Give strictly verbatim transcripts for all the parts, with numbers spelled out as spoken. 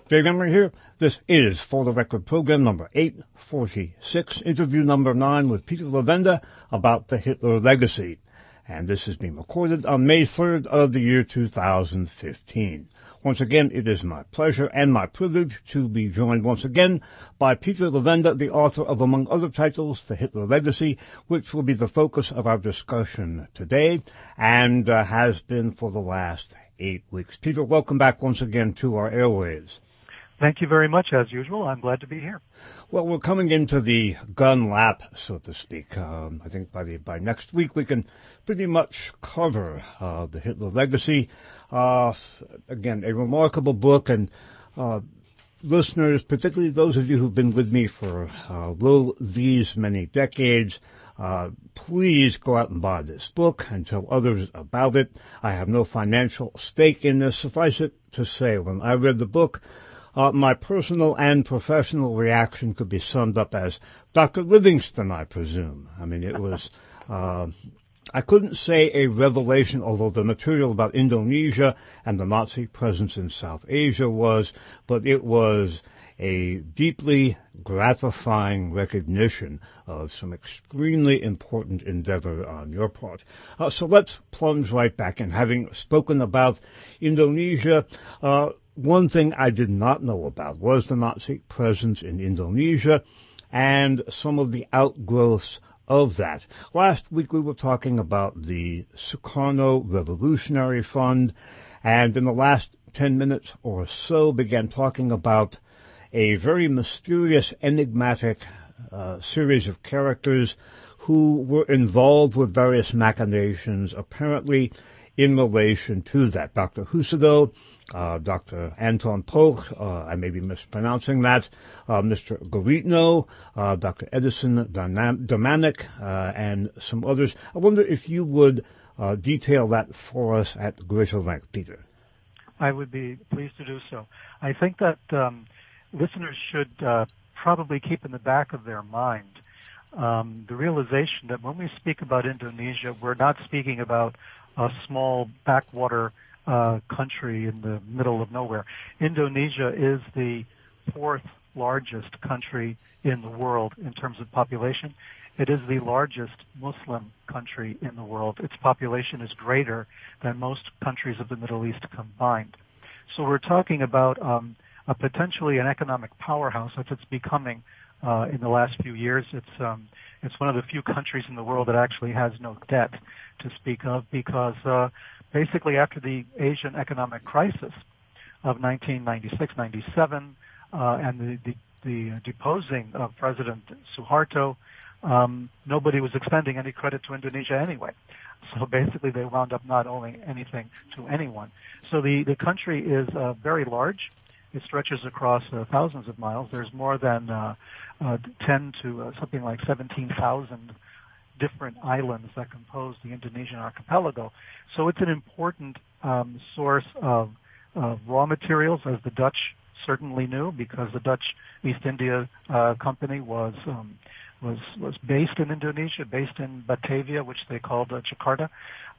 Dave Emery here. This is For the Record program number eight forty-six, interview number nine with Peter Levenda about the Hitler legacy. And this is being recorded on May third of the year two thousand fifteen. Once again, it is my pleasure and my privilege to be joined once again by Peter Levenda, the author of, among other titles, The Hitler Legacy, which will be the focus of our discussion today and uh, has been for the last eight weeks. Peter, welcome back once again to our airwaves. Thank you very much, as usual. I'm glad to be here. Well, we're coming into the gun lap, so to speak. Um, I think by the by next week we can pretty much cover uh, the Hitler legacy. Uh, again, a remarkable book, and uh, listeners, particularly those of you who've been with me for uh, lo these many decades, uh, please go out and buy this book and tell others about it. I have no financial stake in this. Suffice it to say, when I read the book, Uh, my personal and professional reaction could be summed up as Doctor Livingston, I presume. I mean, it was, uh, I couldn't say a revelation, although the material about Indonesia and the Nazi presence in South Asia was, but it was a deeply gratifying recognition of some extremely important endeavor on your part. Uh, so let's plunge right back in. Having spoken about Indonesia, uh, one thing I did not know about was the Nazi presence in Indonesia and some of the outgrowths of that. Last week we were talking about the Sukarno Revolutionary Fund, and in the last ten minutes or so began talking about a very mysterious, enigmatic uh, series of characters who were involved with various machinations, apparently in relation to that. Doctor Husado, uh, Doctor Anton Poch, uh, I may be mispronouncing that, uh, Mister Goritno, uh, Doctor Edison Domanek, uh, and some others. I wonder if you would uh, detail that for us at greater length, Peter. I would be pleased to do so. I think that um, listeners should uh, probably keep in the back of their mind um, the realization that when we speak about Indonesia, we're not speaking about a small backwater uh, country in the middle of nowhere. Indonesia is the fourth largest country in the world in terms of population. It is the largest Muslim country in the world. Its population is greater than most countries of the Middle East combined. So we're talking about um, a potentially an economic powerhouse as it's becoming uh, in the last few years. It's um, it's one of the few countries in the world that actually has no debt to speak of, because uh, basically after the Asian economic crisis of nineteen ninety-six ninety-seven uh, and the, the, the deposing of President Suharto, um, nobody was extending any credit to Indonesia anyway. So basically they wound up not owing anything to anyone. So the, the country is uh, very large. It stretches across uh, thousands of miles. There's more than uh, uh, ten to uh, something like seventeen thousand different islands that compose the Indonesian archipelago. So it's an important um, source of uh, raw materials, as the Dutch certainly knew, because the Dutch East India uh, Company was um, was was based in Indonesia, based in Batavia, which they called uh, Jakarta,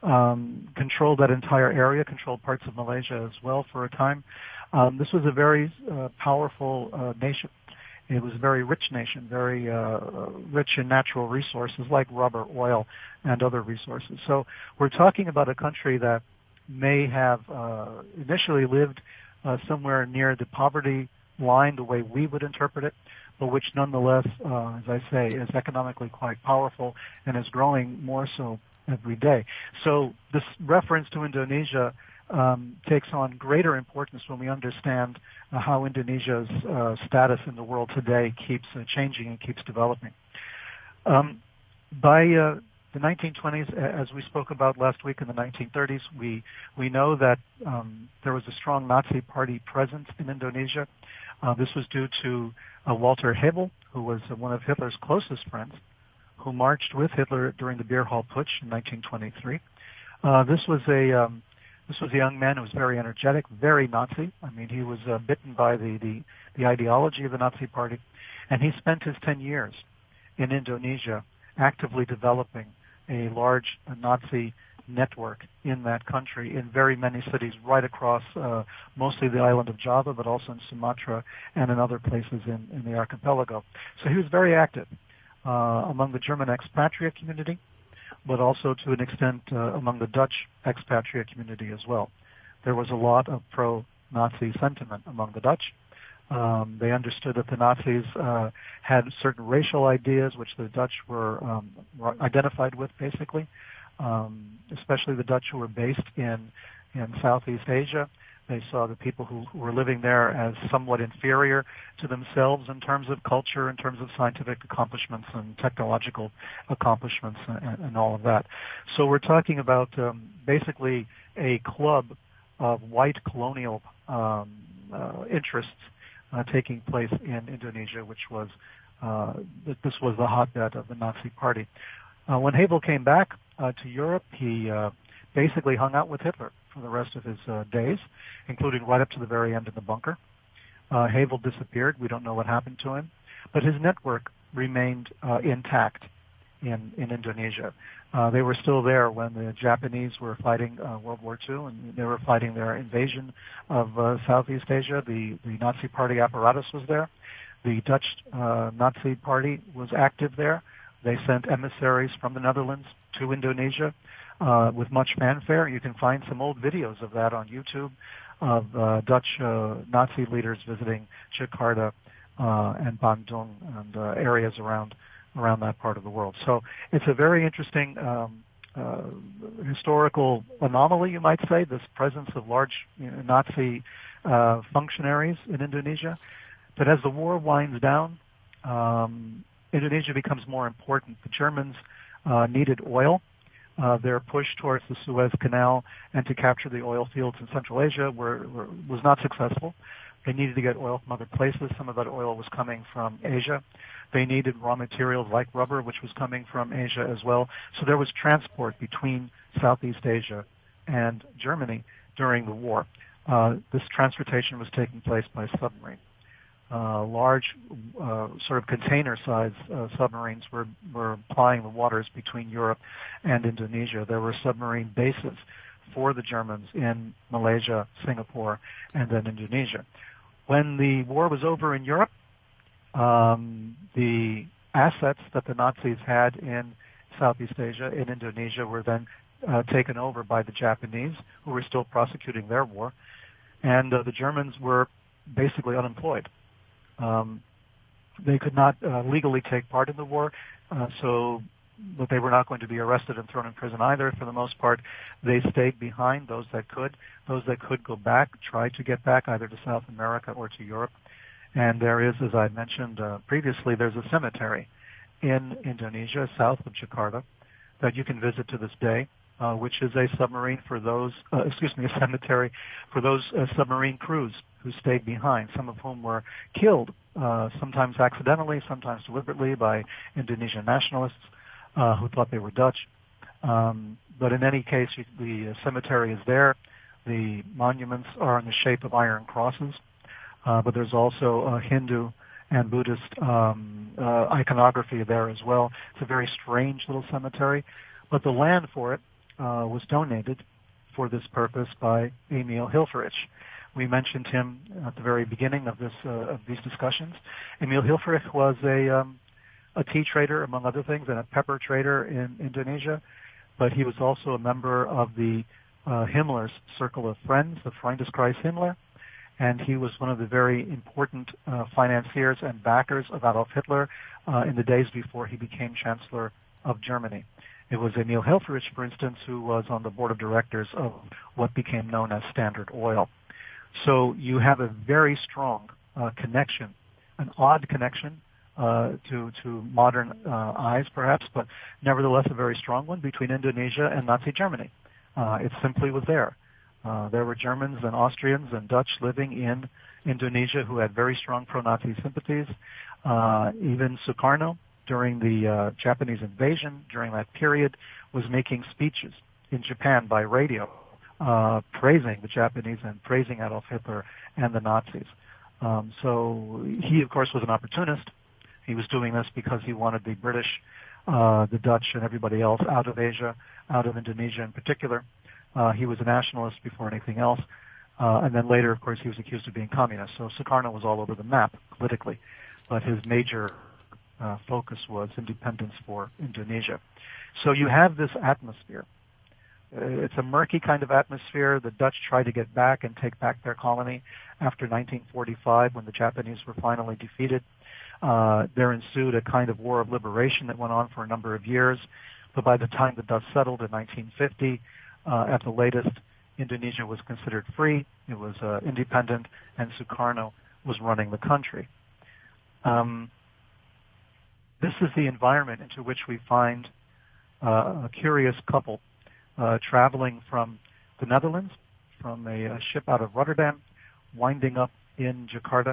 um, controlled that entire area, controlled parts of Malaysia as well for a time. Um, this was a very uh, powerful uh, nation. It was a very rich nation, very uh, rich in natural resources like rubber, oil, and other resources. So we're talking about a country that may have uh, initially lived uh, somewhere near the poverty line, the way we would interpret it, but which nonetheless, uh, as I say, is economically quite powerful and is growing more so every day. So this reference to Indonesia Um, takes on greater importance when we understand uh, how Indonesia's uh, status in the world today keeps uh, changing and keeps developing. Um, by uh, the nineteen twenties, as we spoke about last week, in the nineteen thirties, we we know that um, there was a strong Nazi party presence in Indonesia. Uh, this was due to uh, Walter Hebel, who was uh, one of Hitler's closest friends, who marched with Hitler during the Beer Hall Putsch in nineteen twenty-three. Uh, this was a um, This was a young man who was very energetic, very Nazi. I mean, he was uh, bitten by the, the, the ideology of the Nazi Party. And he spent his ten years in Indonesia actively developing a large uh, Nazi network in that country, in very many cities right across uh, mostly the island of Java, but also in Sumatra and in other places in, in the archipelago. So he was very active uh, among the German expatriate community, but also to an extent uh, among the Dutch expatriate community as well. There was a lot of pro-Nazi sentiment among the Dutch. Um, they understood that the Nazis uh, had certain racial ideas which the Dutch were, um, were identified with, basically, um, especially the Dutch who were based in, in Southeast Asia. They saw the people who, who were living there as somewhat inferior to themselves in terms of culture, in terms of scientific accomplishments and technological accomplishments and, and all of that. So we're talking about um, basically a club of white colonial um, uh, interests Uh, taking place in Indonesia, which was uh, this was the hotbed of the Nazi Party. Uh, when Havel came back uh, to Europe, he uh, basically hung out with Hitler for the rest of his uh, days, including right up to the very end in the bunker. Uh, Havel disappeared. We don't know what happened to him, but his network remained uh, intact in, in Indonesia. Uh, they were still there when the Japanese were fighting uh, World War Two, and they were fighting their invasion of uh, Southeast Asia. The, the Nazi Party apparatus was there. The Dutch uh, Nazi Party was active there. They sent emissaries from the Netherlands to Indonesia uh, with much fanfare. You can find some old videos of that on YouTube of uh, Dutch uh, Nazi leaders visiting Jakarta uh, and Bandung and uh, areas around around that part of the world. So it's a very interesting um, uh, historical anomaly, you might say, this presence of large you know, Nazi uh, functionaries in Indonesia. But as the war winds down, um, Indonesia becomes more important. The Germans uh, needed oil. Uh, their push towards the Suez Canal and to capture the oil fields in Central Asia were, were, was not successful. They needed to get oil from other places. Some of that oil was coming from Asia. They needed raw materials like rubber, which was coming from Asia as well. So there was transport between Southeast Asia and Germany during the war. Uh, this transportation was taking place by submarine. Uh, large, uh, sort of container-sized uh, submarines were, were plying the waters between Europe and Indonesia. There were submarine bases for the Germans in Malaysia, Singapore, and then Indonesia. When the war was over in Europe, um, the assets that the Nazis had in Southeast Asia, in Indonesia, were then uh, taken over by the Japanese, who were still prosecuting their war, and uh, the Germans were basically unemployed. Um, they could not uh, legally take part in the war, uh, so but they were not going to be arrested and thrown in prison either. For the most part, they stayed behind, those that could. Those that could go back, tried to get back either to South America or to Europe. And there is, as I mentioned uh, previously, there's a cemetery in Indonesia, south of Jakarta, that you can visit to this day, uh, which is a submarine for those, uh, excuse me, a cemetery for those uh, submarine crews who stayed behind, some of whom were killed, uh, sometimes accidentally, sometimes deliberately by Indonesian nationalists uh, who thought they were Dutch. Um, but in any case, you, the cemetery is there. The monuments are in the shape of iron crosses, uh, but there's also a Hindu and Buddhist um, uh, iconography there as well. It's a very strange little cemetery, but the land for it uh, was donated for this purpose by Emil Hilferich. We mentioned him at the very beginning of this uh, of these discussions. Emil Hilferich was a um, a tea trader, among other things, and a pepper trader in Indonesia, but he was also a member of the uh, Himmler's Circle of Friends, the Freundeskreis Himmler, and he was one of the very important uh, financiers and backers of Adolf Hitler uh, in the days before he became Chancellor of Germany. It was Emil Hilferich, for instance, who was on the board of directors of what became known as Standard Oil. So you have a very strong uh, connection, an odd connection uh, to, to modern uh, eyes perhaps, but nevertheless a very strong one between Indonesia and Nazi Germany. Uh, it simply was there. Uh, there were Germans and Austrians and Dutch living in Indonesia who had very strong pro-Nazi sympathies. Uh, even Sukarno, during the uh, Japanese invasion, during that period, was making speeches in Japan by radio, Uh, praising the Japanese and praising Adolf Hitler and the Nazis. Um, so he, of course, was an opportunist. He was doing this because he wanted the British uh, the Dutch and everybody else out of Asia, out of Indonesia in particular. Uh, he was a nationalist before anything else. Uh, and then later, of course, he was accused of being communist. So Sukarno was all over the map politically. But his major uh, focus was independence for Indonesia. So you have this atmosphere. Uh, it's a murky kind of atmosphere. The Dutch tried to get back and take back their colony after nineteen forty-five when the Japanese were finally defeated. Uh, there ensued a kind of war of liberation that went on for a number of years. But by the time the Dutch settled in nineteen fifty, uh, at the latest, Indonesia was considered free, it was uh, independent, and Sukarno was running the country. Um, this is the environment into which we find uh, a curious couple uh, traveling from the Netherlands, from a, a ship out of Rotterdam, winding up in Jakarta,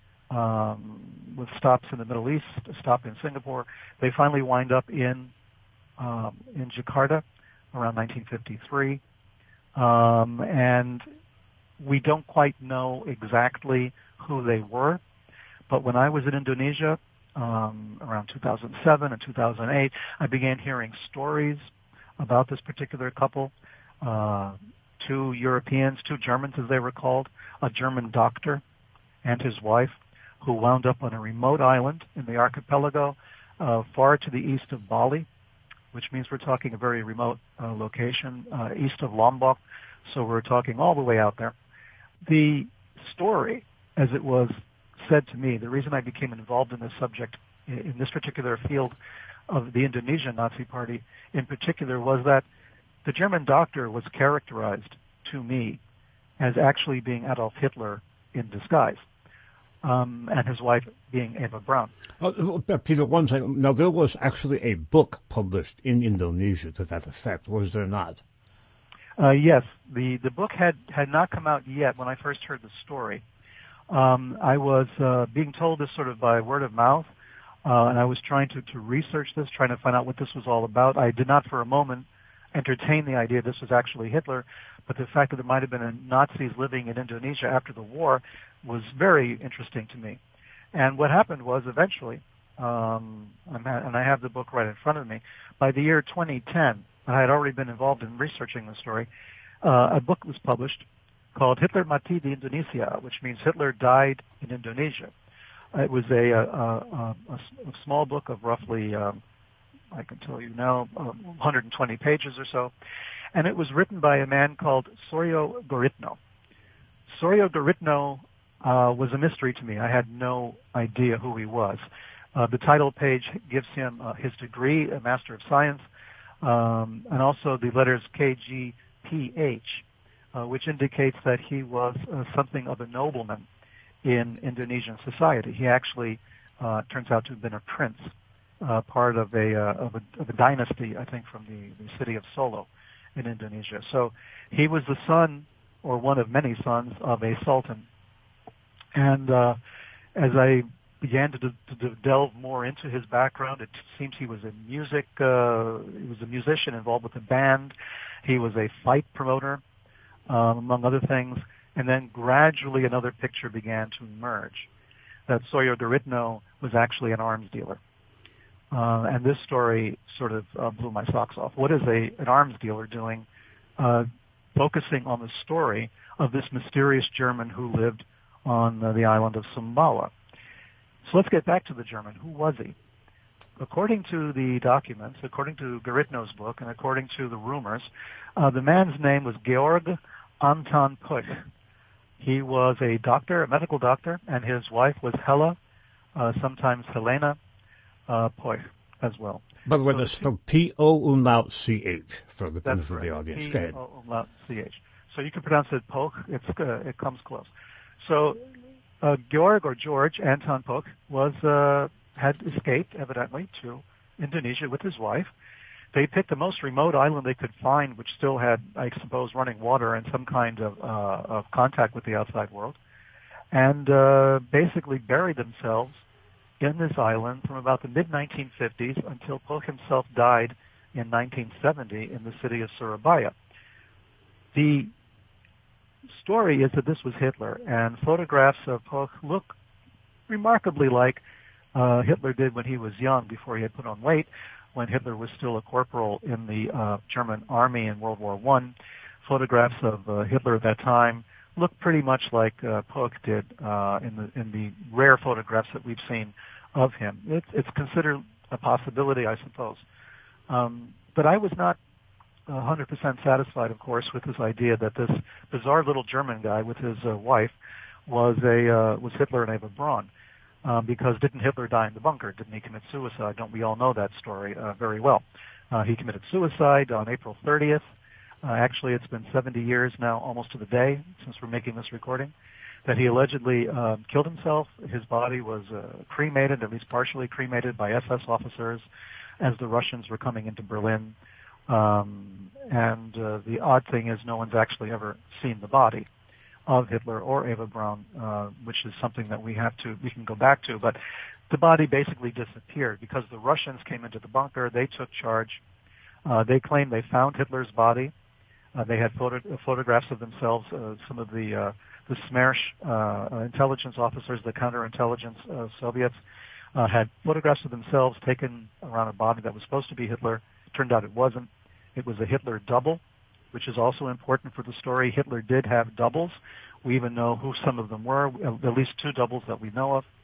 um, with stops in the Middle East, a stop in Singapore. They finally wind up in um, in Jakarta around nineteen fifty-three. Um, and we don't quite know exactly who they were, but when I was in Indonesia um, around two thousand seven and two thousand eight, I began hearing stories about this particular couple. Uh, two Europeans, two Germans as they were called, a German doctor and his wife, who wound up on a remote island in the archipelago uh, far to the east of Bali, which means we're talking a very remote uh, location, uh, east of Lombok, so we're talking all the way out there. The story, as it was said to me, the reason I became involved in this subject, in this particular field of the Indonesian Nazi Party in particular, was that the German doctor was characterized to me as actually being Adolf Hitler in disguise. Um, and his wife being Eva Braun. Uh, Peter, one second. Now, there was actually a book published in Indonesia to that effect, was there not? Uh, yes. The, the book had, had not come out yet when I first heard the story. Um, I was uh, being told this sort of by word of mouth, uh, and I was trying to, to research this, trying to find out what this was all about. I did not for a moment entertain the idea this was actually Hitler, but the fact that there might have been Nazis living in Indonesia after the war was very interesting to me. And what happened was eventually, um, and I have the book right in front of me, by the year twenty ten, I had already been involved in researching the story, uh, a book was published called Hitler Mati di Indonesia, which means Hitler died in Indonesia. It was a, a, a, a, a small book of roughly, um, I can tell you now, uh, one hundred twenty pages or so, and it was written by a man called Suryo Guritno. Suryo Guritno uh, was a mystery to me. I had no idea who he was. Uh, the title page gives him uh, his degree, a Master of Science, um, and also the letters K G P H, uh, which indicates that he was uh, something of a nobleman in Indonesian society. He actually uh, turns out to have been a prince, uh, part of a, uh, of a of a dynasty, I think, from the, the city of Solo in Indonesia. So he was the son, or one of many sons, of a sultan. And uh, as I began to, de- to delve more into his background, it seems he was a music, uh, he was a musician involved with a band. He was a fight promoter, um, among other things. And then gradually another picture began to emerge, that Suryo Guritno was actually an arms dealer. Uh, and this story sort of uh, blew my socks off. What is a an arms dealer doing, uh, focusing on the story of this mysterious German who lived on uh, the island of Sumbawa? So let's get back to the German. Who was he? According to the documents, according to Guritno's book, and according to the rumors, uh, the man's name was Georg Anton Puch. He was a doctor, a medical doctor, and his wife was Hella, uh, sometimes Helena uh, Puch as well. By the way, so that's spelled P O umlaut C H for the benefit of right. the audience. P O umlaut C H. So you can pronounce it Puch. It's uh, it comes close. So uh, Georg or George Anton Puch was uh, had escaped evidently to Indonesia with his wife. They picked the most remote island they could find, which still had, I suppose, running water and some kind of, uh, of contact with the outside world, and uh, basically buried themselves in this island from about the mid nineteen fifties until Puch himself died in nineteen seventy in the city of Surabaya. The story is that this was Hitler, and photographs of Puch look remarkably like uh, Hitler did when he was young before he had put on weight. when Hitler was still a corporal in the uh, German army in World War One. Photographs of uh, Hitler at that time look pretty much like uh, Puck did uh, in the in the rare photographs that we've seen of him. It's, it's considered a possibility, I suppose. Um, but I was not one hundred percent satisfied, of course, with this idea that this bizarre little German guy with his uh, wife was a uh, was Hitler and Eva Braun. Um, because didn't Hitler die in the bunker? Didn't he commit suicide? Don't we all know that story uh, very well? Uh, he committed suicide on April thirtieth. Uh, actually, it's been seventy years now, almost to the day, since we're making this recording, that he allegedly uh, killed himself. His body was uh, cremated, at least partially cremated, by S S officers as the Russians were coming into Berlin. Um, and uh, the odd thing is no one's actually ever seen the body of Hitler or Eva Braun, uh, which is something that we have to, we can go back to. But the body basically disappeared because the Russians came into the bunker. They took charge. Uh, they claimed they found Hitler's body. Uh, they had photo, uh, photographs of themselves. Uh, some of the uh, the Smersh uh, intelligence officers, the counterintelligence uh, Soviets, uh, had photographs of themselves taken around a body that was supposed to be Hitler. Turned out it wasn't. It was a Hitler double, which is also important for the story. Hitler did have doubles. We even know who some of them were, at least two doubles that we know of.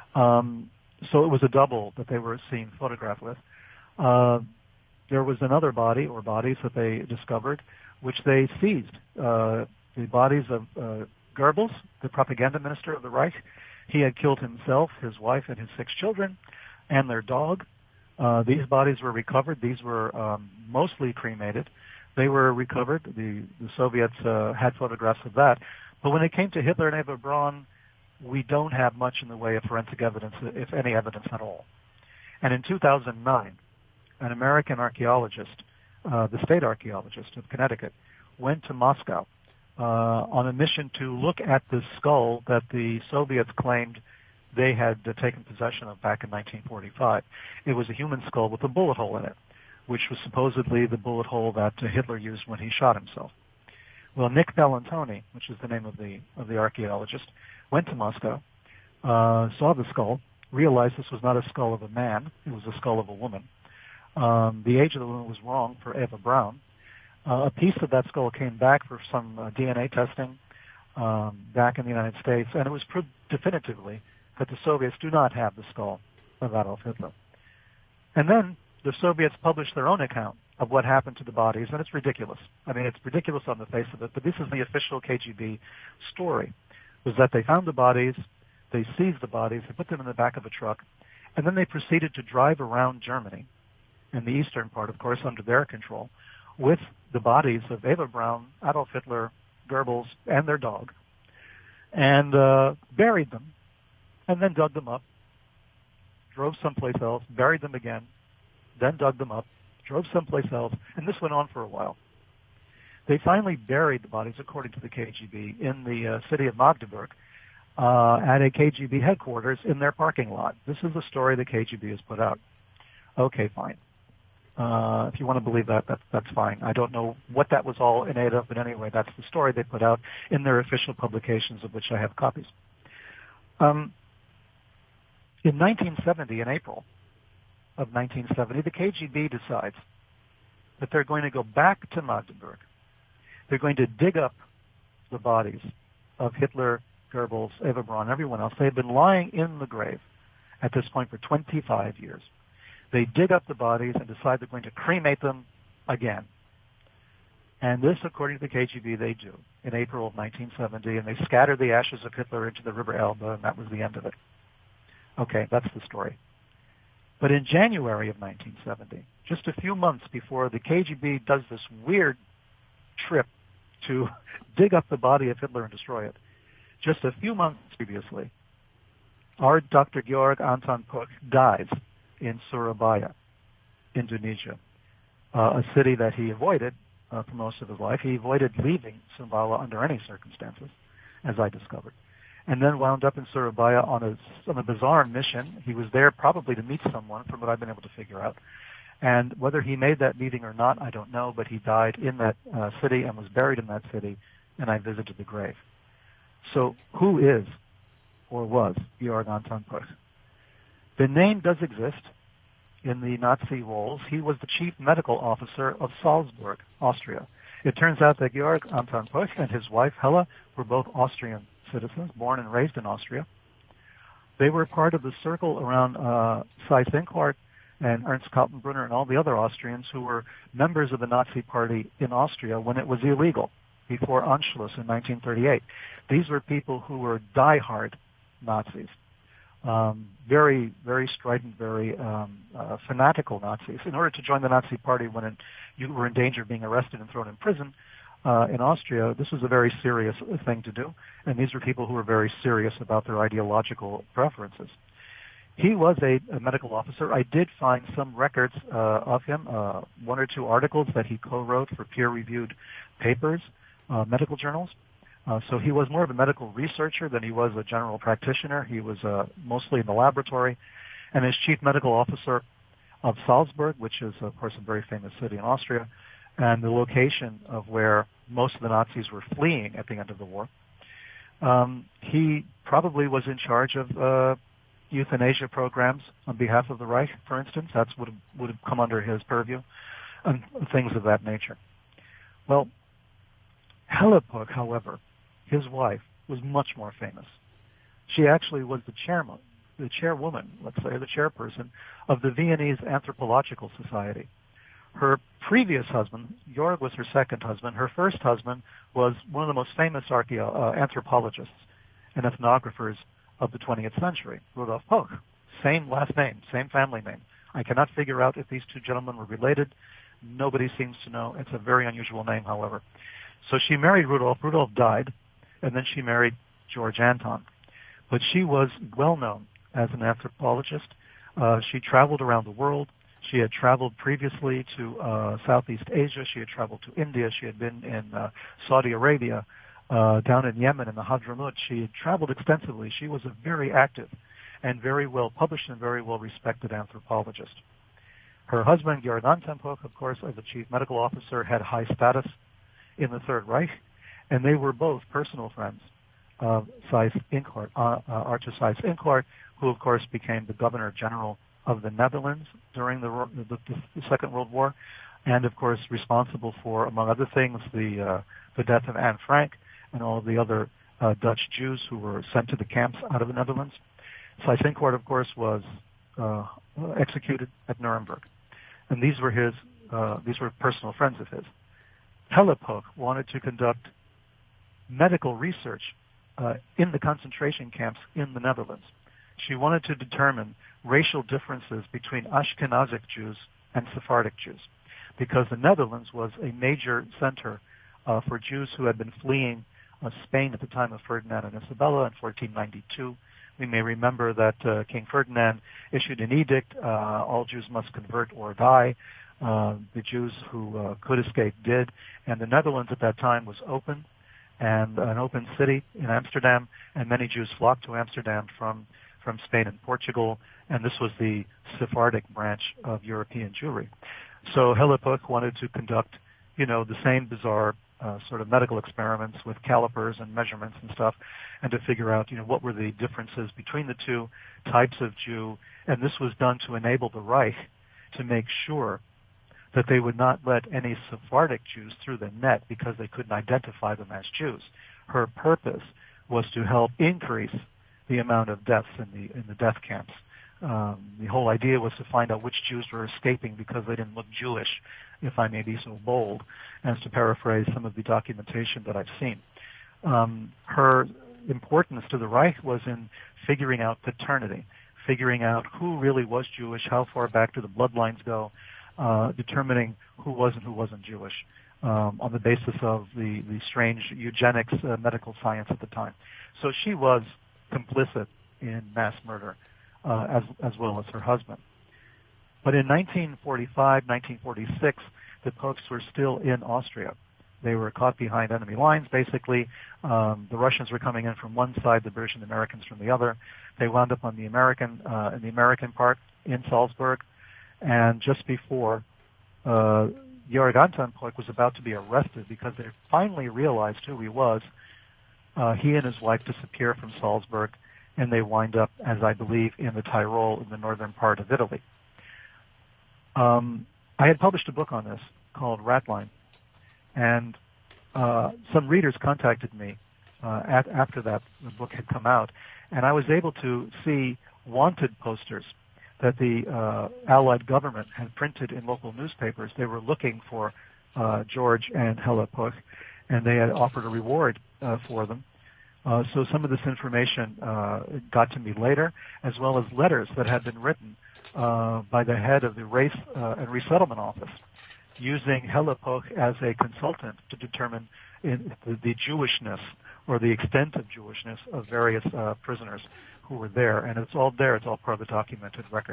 Um, so it was a double that they were seen photographed with. Uh, there was another body or bodies that they discovered, which they seized. Uh, the bodies of uh, Goebbels, the propaganda minister of the Reich. He had killed himself, his wife, and his six children, and their dog. Uh, these bodies were recovered. These were um, mostly cremated. They were recovered. The, the Soviets uh, had photographs of that. But when it came to Hitler and Eva Braun, we don't have much in the way of forensic evidence, if any evidence at all. And in two thousand nine, an American archaeologist, uh, the state archaeologist of Connecticut, went to Moscow uh, on a mission to look at the skull that the Soviets claimed they had uh, taken possession of back in nineteen forty-five. It was a human skull with a bullet hole in it, which was supposedly the bullet hole that uh, Hitler used when he shot himself. Well, Nick Bellantoni, which is the name of the of the archaeologist, went to Moscow, uh, saw the skull, realized this was not a skull of a man, it was a skull of a woman. Um, the age of the woman was wrong for Eva Braun. Uh, a piece of that skull came back for some uh, D N A testing um, back in the United States, and it was proved definitively that the Soviets do not have the skull of Adolf Hitler. And then the Soviets published their own account of what happened to the bodies, and it's ridiculous. I mean, it's ridiculous on the face of it, but this is the official K G B story, was that they found the bodies, they seized the bodies, they put them in the back of a truck, and then they proceeded to drive around Germany, in the eastern part, of course, under their control, with the bodies of Eva Braun, Adolf Hitler, Goebbels, and their dog, and uh, buried them, and then dug them up, drove someplace else, buried them again, then dug them up, drove someplace else, and this went on for a while. They finally buried the bodies, according to the K G B, in the uh, city of Magdeburg, uh, at a K G B headquarters in their parking lot. This is the story the K G B has put out. Okay, fine. Uh, if you want to believe that, that's, that's fine. I don't know what that was all in aid of, but anyway, that's the story they put out in their official publications, of which I have copies. Um, in nineteen seventy, in April of nineteen seventy, the K G B decides that they're going to go back to Magdeburg. They're going to dig up the bodies of Hitler, Goebbels, Eva Braun, everyone else. They had been lying in the grave at this point for twenty-five years. They dig up the bodies and decide they're going to cremate them again. And this, according to the K G B, they do in April of nineteen seventy, and they scatter the ashes of Hitler into the River Elbe, and that was the end of it. Okay, that's the story. But in January of nineteen seventy, just a few months before the K G B does this weird trip to dig up the body of Hitler and destroy it, just a few months previously, our Doctor Georg Anton Puck dies in Surabaya, Indonesia, uh, a city that he avoided uh, for most of his life. He avoided leaving Sumbawa under any circumstances, as I discovered, and then wound up in Surabaya on a, on a bizarre mission. He was there probably to meet someone, from what I've been able to figure out. And whether he made that meeting or not, I don't know, but he died in that uh, city and was buried in that city, and I visited the grave. So who is or was Georg Anton Puck? The name does exist. in the Nazi rolls, he was the chief medical officer of Salzburg, Austria. It turns out that Georg Anton Puch and his wife Hella were both Austrian citizens, born and raised in Austria. They were part of the circle around uh, Seyss-Inquart and Ernst Kaltenbrunner and all the other Austrians who were members of the Nazi Party in Austria when it was illegal, before Anschluss in nineteen thirty-eight. These were people who were diehard Nazis, um, very, very strident, very um, uh, fanatical Nazis. In order to join the Nazi Party when it, you were in danger of being arrested and thrown in prison uh, in Austria, this was a very serious thing to do, and these were people who were very serious about their ideological preferences. He was a, a medical officer. I did find some records uh, of him, uh, one or two articles that he co-wrote for peer-reviewed papers, uh, medical journals. Uh, so he was more of a medical researcher than he was a general practitioner. He was uh, mostly in the laboratory. And as chief medical officer of Salzburg, which is, of course, a very famous city in Austria, and the location of where most of the Nazis were fleeing at the end of the war, um, he probably was in charge of uh, euthanasia programs on behalf of the Reich, for instance. That's would have, would have come under his purview, and things of that nature. Well, Hella Puch, however, his wife, was much more famous. She actually was the chairman, the chairwoman, let's say, the chairperson of the Viennese Anthropological Society. Her previous husband, Georg, was her second husband. Her first husband was one of the most famous archeo- uh, anthropologists and ethnographers of the twentieth century, Rudolf Puch. Same last name, same family name. I cannot figure out if these two gentlemen were related. Nobody seems to know. It's a very unusual name, however. So she married Rudolf. Rudolf died, and then she married George Anton. But she was well known as an anthropologist. Uh, she traveled around the world. She had traveled previously to uh, Southeast Asia. She had traveled to India. She had been in uh, Saudi Arabia, uh, down in Yemen in the Hadramut. She had traveled extensively. She was a very active and very well published and very well respected anthropologist. Her husband, Georg Anton Puch, of course, as a chief medical officer, had high status in the Third Reich, and they were both personal friends of Seyss-Inquart, uh, uh, Arthur Seyss-Inquart, who, of course, became the Governor General of the Netherlands during the, the, the Second World War, and, of course, responsible for, among other things, the uh, the death of Anne Frank and all of the other uh, Dutch Jews who were sent to the camps out of the Netherlands. Seyss-Inquart, of course, was uh, executed at Nuremberg, and these were his uh, these were personal friends of his. Hella Puch wanted to conduct medical research uh, in the concentration camps in the Netherlands. She wanted to determine racial differences between Ashkenazic Jews and Sephardic Jews, because the Netherlands was a major center uh, for Jews who had been fleeing uh, Spain at the time of Ferdinand and Isabella in fourteen ninety-two. We may remember that uh, King Ferdinand issued an edict, uh, all Jews must convert or die. Uh, the Jews who uh, could escape did, and the Netherlands at that time was open, and an open city in Amsterdam, and many Jews flocked to Amsterdam from, from Spain and Portugal, and this was the Sephardic branch of European Jewry. So Hella Puch wanted to conduct, you know, the same bizarre uh, sort of medical experiments with calipers and measurements and stuff, and to figure out, you know, what were the differences between the two types of Jew, and this was done to enable the Reich to make sure that they would not let any Sephardic Jews through the net because they couldn't identify them as Jews. Her purpose was to help increase the amount of deaths in the in the death camps. Um, the whole idea was to find out which Jews were escaping because they didn't look Jewish, if I may be so bold as to paraphrase some of the documentation that I've seen. Um, her importance to the Reich was in figuring out paternity, figuring out who really was Jewish, how far back do the bloodlines go, Uh, determining who was and who wasn't Jewish um, on the basis of the, the strange eugenics uh, medical science at the time. So she was complicit in mass murder uh, as, as well as her husband. But in nineteen forty-five, nineteen forty-six, the Puchs were still in Austria. They were caught behind enemy lines, basically. Um, the Russians were coming in from one side, the British and the Americans from the other. They wound up on the American, uh, in the American part in Salzburg. And just before uh, Georg Anton Puch was about to be arrested because they finally realized who he was, uh, he and his wife disappear from Salzburg, and they wind up, as I believe, in the Tyrol in the northern part of Italy. Um, I had published a book on this called Ratline, and uh, some readers contacted me uh, at, after that the book had come out, and I was able to see wanted posters that the uh, Allied government had printed in local newspapers. They were looking for uh, George and Hella Puch, and they had offered a reward uh, for them. Uh, so some of this information uh, got to me later, as well as letters that had been written uh, by the head of the Race uh, and Resettlement Office, using Hella Puch as a consultant to determine in the, the Jewishness or the extent of Jewishness of various uh, prisoners who were there. And it's all there. It's all part of the documented record.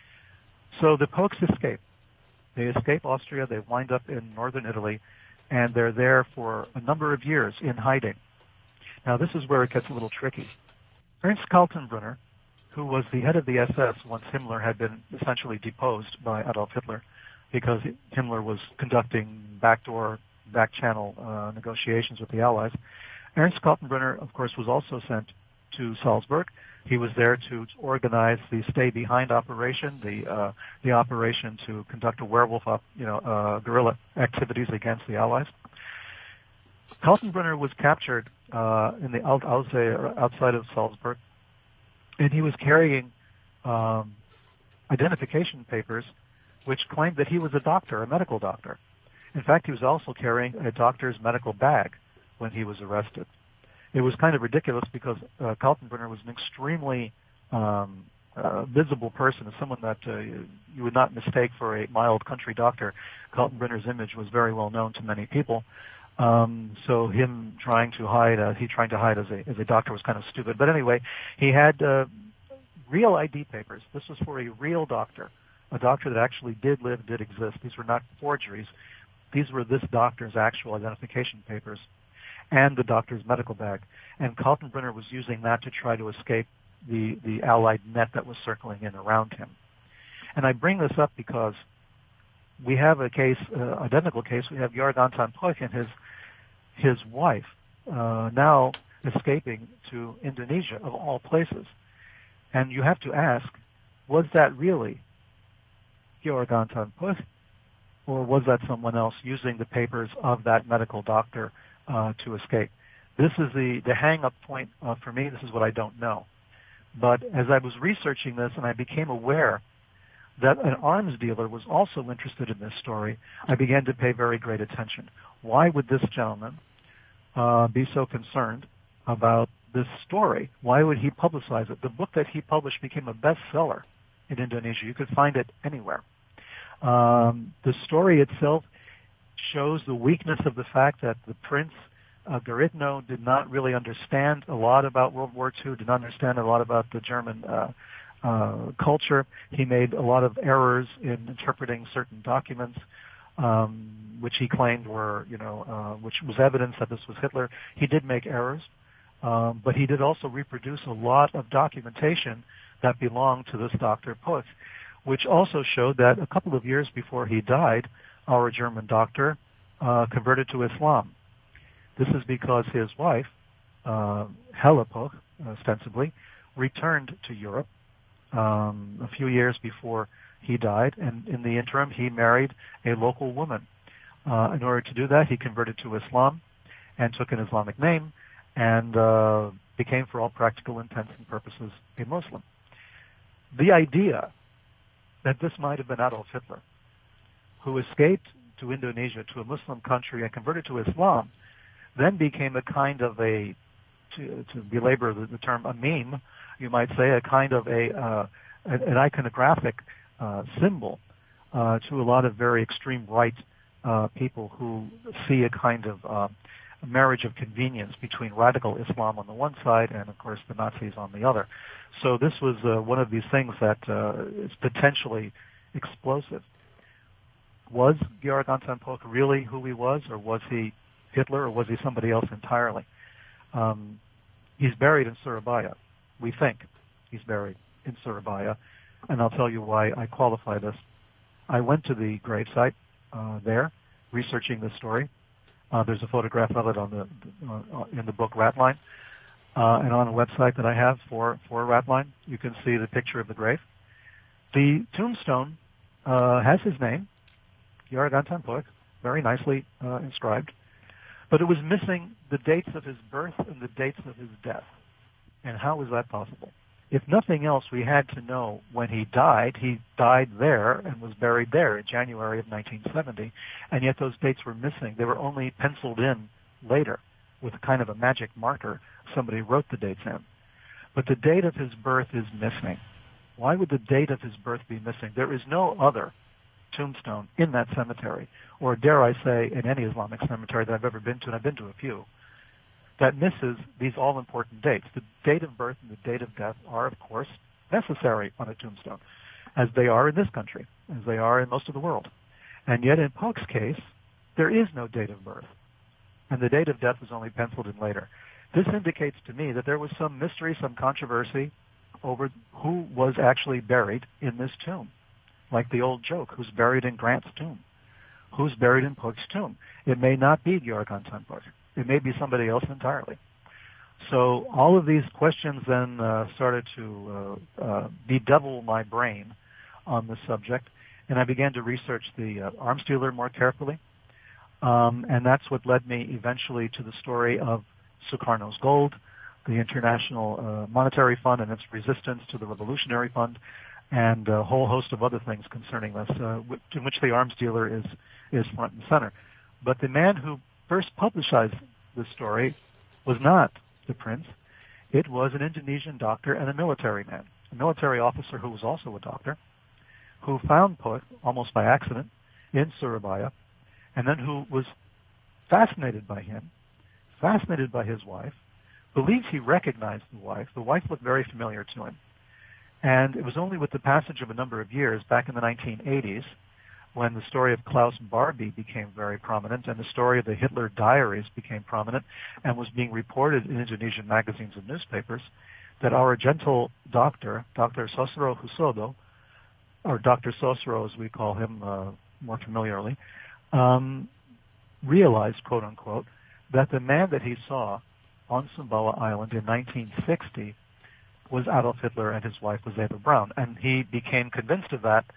So the Puchs escape. They escape Austria. They wind up in northern Italy, and they're there for a number of years in hiding. Now, this is where it gets a little tricky. Ernst Kaltenbrunner, who was the head of the S S once Himmler had been essentially deposed by Adolf Hitler because Himmler was conducting backdoor, back-channel uh, negotiations with the Allies, Ernst Kaltenbrunner, of course, was also sent to Salzburg. He was there to organize the stay-behind operation, the uh, the operation to conduct a werewolf, op, you know, uh, guerrilla activities against the Allies. Kaltenbrunner was captured uh, in the Alt Aussee outside of Salzburg, and he was carrying um, identification papers which claimed that he was a doctor, a medical doctor. In fact, he was also carrying a doctor's medical bag when he was arrested. It was kind of ridiculous because uh, Kaltenbrunner was an extremely um, uh, visible person, someone that uh, you would not mistake for a mild country doctor. Kaltenbrunner's image was very well known to many people. Um, so him trying to hide, uh, he trying to hide as a, as a doctor was kind of stupid. But anyway, he had uh, real I D papers. This was for a real doctor, a doctor that actually did live, did exist. These were not forgeries. These were this doctor's actual identification papers and the doctor's medical bag. And Kaltenbrunner was using that to try to escape the, the Allied net that was circling in around him. And I bring this up because we have a case, uh, identical case. We have Georg Anton Puch and his his wife uh, now escaping to Indonesia, of all places. And you have to ask, was that really Georg Anton Puch, or was that someone else using the papers of that medical doctor uh, to escape? This is the, the hang-up point uh, for me. This is what I don't know. But as I was researching this and I became aware that an arms dealer was also interested in this story, I began to pay very great attention. Why would this gentleman uh, be so concerned about this story? Why would he publicize it? The book that he published became a bestseller in Indonesia. You could find it anywhere. Um, the story itself shows the weakness of the fact that the Prince uh, Gueritno did not really understand a lot about World War Two, did not understand a lot about the German uh, uh, culture. He made a lot of errors in interpreting certain documents, um, which he claimed were, you know, uh, which was evidence that this was Hitler. He did make errors, um, but he did also reproduce a lot of documentation that belonged to this Doctor Puch, which also showed that a couple of years before he died, our German doctor uh, converted to Islam. This is because his wife, uh, Hella Puch, ostensibly, returned to Europe um, a few years before he died, and in the interim, he married a local woman. Uh, in order to do that, he converted to Islam and took an Islamic name and uh, became, for all practical intents and purposes, a Muslim. The idea that this might have been Adolf Hitler, who escaped to Indonesia, to a Muslim country, and converted to Islam, then became a kind of a, to, to belabor the, the term, a meme, you might say, a kind of a uh, an, an iconographic uh, symbol uh, to a lot of very extreme right uh, people who see a kind of uh, a marriage of convenience between radical Islam on the one side and, of course, the Nazis on the other. So this was uh, one of these things that uh, is potentially explosive. Was Georg Anton Puch really who he was, or was he Hitler, or was he somebody else entirely? Um, he's buried in Surabaya. We think he's buried in Surabaya, and I'll tell you why I qualify this. I went to the gravesite uh, there, researching this story. Uh, there's a photograph of it on the uh, in the book Ratline, uh, and on a website that I have for for Ratline, you can see the picture of the grave. The tombstone uh, has his name, Georg Anton Puch, very nicely uh, inscribed, but it was missing the dates of his birth and the dates of his death. And how was that possible? If nothing else, we had to know when he died. He died there and was buried there in January of nineteen seventy, and yet those dates were missing. They were only penciled in later with a kind of a magic marker. Somebody wrote the dates in. But the date of his birth is missing. Why would the date of his birth be missing? There is no other tombstone in that cemetery, or dare I say in any Islamic cemetery that I've ever been to, and I've been to a few, that misses these all-important dates. The date of birth and the date of death are, of course, necessary on a tombstone, as they are in this country, as they are in most of the world. And yet in Puch's case, there is no date of birth, and the date of death was only penciled in later. This indicates to me that there was some mystery, some controversy over who was actually buried in this tomb. Like the old joke, who's buried in Grant's tomb? Who's buried in Puch's tomb? It may not be Georg Anton Puch. It may be somebody else entirely. So all of these questions then uh, started to uh, uh, bedevil my brain on the subject, and I began to research the uh, arms dealer more carefully. Um, and that's what led me eventually to the story of Sukarno's Gold, the International uh, Monetary Fund and its resistance to the Revolutionary Fund, and a whole host of other things concerning this, uh, in which the arms dealer is, is front and center. But the man who first publicized this story was not the prince. It was an Indonesian doctor and a military man, a military officer who was also a doctor, who found Puch almost by accident in Surabaya, and then who was fascinated by him, fascinated by his wife, believes he recognized the wife. The wife looked very familiar to him. And it was only with the passage of a number of years, back in the nineteen eighties, when the story of Klaus Barbie became very prominent and the story of the Hitler diaries became prominent and was being reported in Indonesian magazines and newspapers, that our gentle doctor, Doctor Sosro Husodo, or Doctor Sosro as we call him uh, more familiarly, um, realized, quote unquote, that the man that he saw on Sumbawa Island in nineteen sixty was Adolf Hitler and his wife was Eva Braun. And he became convinced of that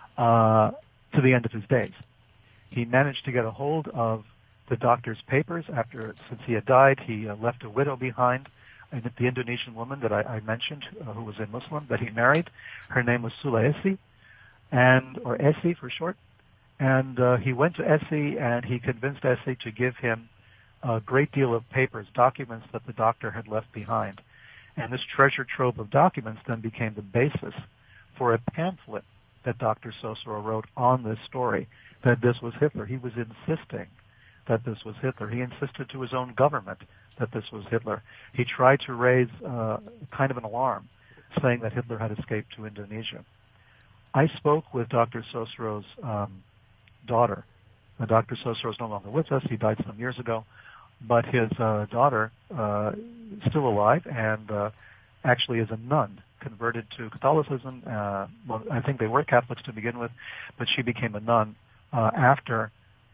uh, to the end of his days. He managed to get a hold of the doctor's papers after, since he had died. He uh, left a widow behind, and the Indonesian woman that I, I mentioned, uh, who was a Muslim, that he married. Her name was Sula Esi, and, or Esi for short. And uh, he went to Esi and he convinced Esi to give him a great deal of papers, documents that the doctor had left behind. And this treasure trove of documents then became the basis for a pamphlet that Doctor Sosro wrote on this story, that this was Hitler. He was insisting that this was Hitler. He insisted to his own government that this was Hitler. He tried to raise uh, kind of an alarm, saying that Hitler had escaped to Indonesia. I spoke with Doctor Sosro's um, daughter. Uh, Doctor Sosro is no longer with us. He died some years ago. But his uh, daughter uh, is still alive and uh, actually is a nun, converted to Catholicism. Uh, well, I think they were Catholics to begin with, but she became a nun uh, after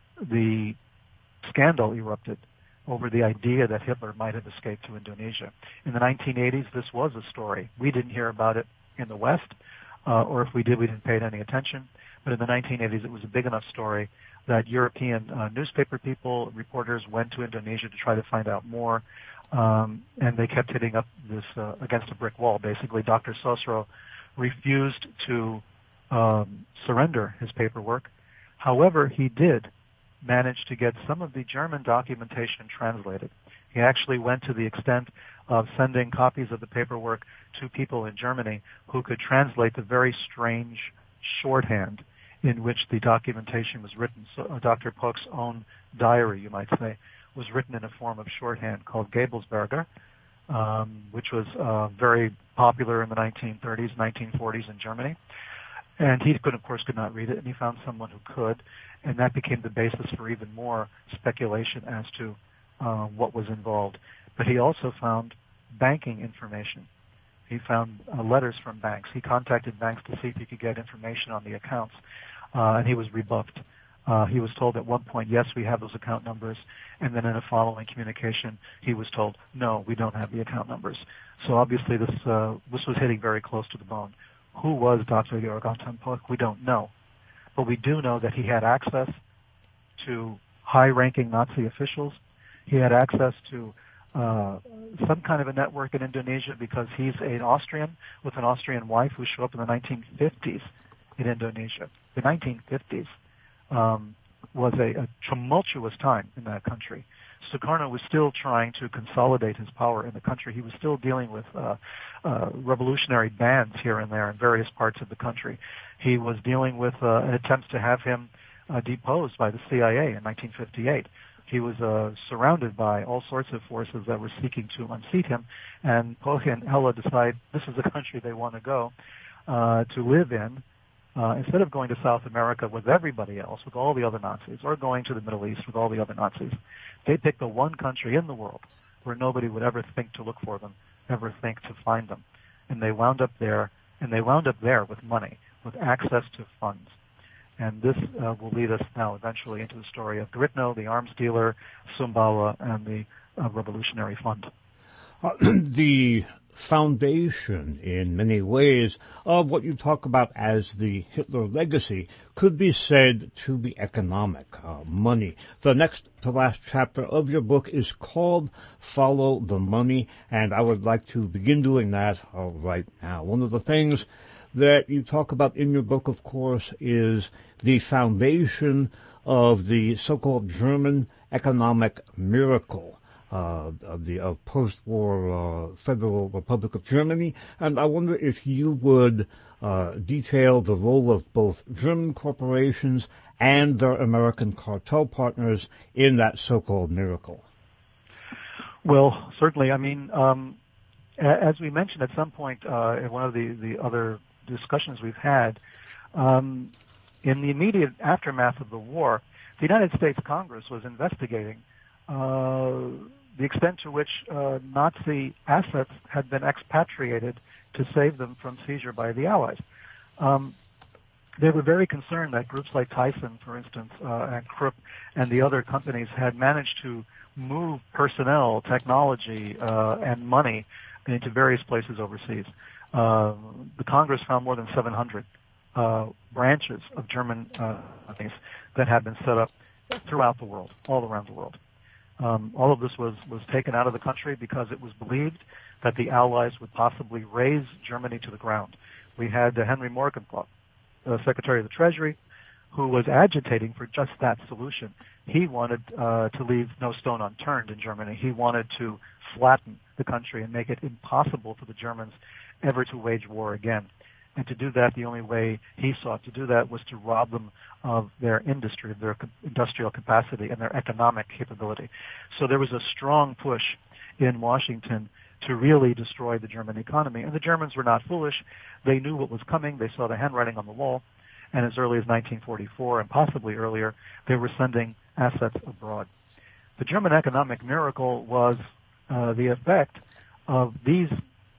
the scandal erupted over the idea that Hitler might have escaped to Indonesia. In the nineteen eighties, this was a story. We didn't hear about it in the West, uh, or if we did, we didn't pay it any attention. But in the nineteen eighties, it was a big enough story that European uh, newspaper people, reporters went to Indonesia to try to find out more, um, and they kept hitting up this uh, against a brick wall. Basically, Doctor Sosro refused to um, surrender his paperwork. However, he did manage to get some of the German documentation translated. He actually went to the extent of sending copies of the paperwork to people in Germany who could translate the very strange shorthand in which the documentation was written. So uh, Doctor Puch's own diary, you might say, was written in a form of shorthand called Gabelsberger, um, which was uh, very popular in the nineteen thirties, nineteen forties in Germany. And he, could, of course, could not read it, and he found someone who could, and that became the basis for even more speculation as to uh, what was involved. But he also found banking information. He found uh, letters from banks. He contacted banks to see if he could get information on the accounts, uh, and he was rebuffed. Uh, he was told at one point, yes, we have those account numbers, and then in a following communication, he was told, no, we don't have the account numbers. So obviously this uh, this was hitting very close to the bone. Who was Doctor Georg Anton Puch? We don't know. but we do know that he had access to high-ranking Nazi officials. He had access to uh, some kind of a network in Indonesia because he's an Austrian with an Austrian wife who showed up in the nineteen fifties in Indonesia. The nineteen fifties um, was a, a tumultuous time in that country. Sukarno was still trying to consolidate his power in the country. He was still dealing with uh, uh, revolutionary bands here and there in various parts of the country. He was dealing with uh, an attempt to have him uh, deposed by the C I A in nineteen fifty-eight. He was uh, surrounded by all sorts of forces that were seeking to unseat him, and Pohe and Hella decide this is the country they want to go uh, to live in. Uh, instead of going to South America with everybody else, with all the other Nazis, or going to the Middle East with all the other Nazis, they picked the one country in the world where nobody would ever think to look for them, ever think to find them. And they wound up there, and they wound up there with money, with access to funds. And this uh, will lead us now eventually into the story of Guritno, the arms dealer, Sumbawa, and the uh, Revolutionary Fund. Uh, the foundation, in many ways, of what you talk about as the Hitler legacy could be said to be economic, uh, money. The next to last chapter of your book is called Follow the Money, and I would like to begin doing that uh, right now. One of the things that you talk about in your book, of course, is the foundation of the so-called German economic miracle. Uh, of the of post-war uh, Federal Republic of Germany, and I wonder if you would uh, detail the role of both German corporations and their American cartel partners in that so-called miracle. Well, certainly. I mean, um, as we mentioned at some point uh, in one of the, the other discussions we've had, um, in the immediate aftermath of the war, the United States Congress was investigating Uh, the extent to which uh, Nazi assets had been expatriated to save them from seizure by the Allies. Um, they were very concerned that groups like Tyson, for instance, uh, and Krupp and the other companies had managed to move personnel, technology, uh, and money into various places overseas. Uh, the Congress found more than seven hundred uh, branches of German uh, companies that had been set up throughout the world, all around the world. Um, all of this was, was taken out of the country because it was believed that the Allies would possibly raise Germany to the ground. We had uh, Henry Morgenthau, the Secretary of the Treasury, who was agitating for just that solution. He wanted uh, to leave no stone unturned in Germany. He wanted to flatten the country and make it impossible for the Germans ever to wage war again. And to do that, the only way he sought to do that was to rob them of their industry, of their industrial capacity, and their economic capability. So there was a strong push in Washington to really destroy the German economy. And the Germans were not foolish. They knew what was coming. They saw the handwriting on the wall. And as early as nineteen forty-four, and possibly earlier, they were sending assets abroad. The German economic miracle was uh, the effect of these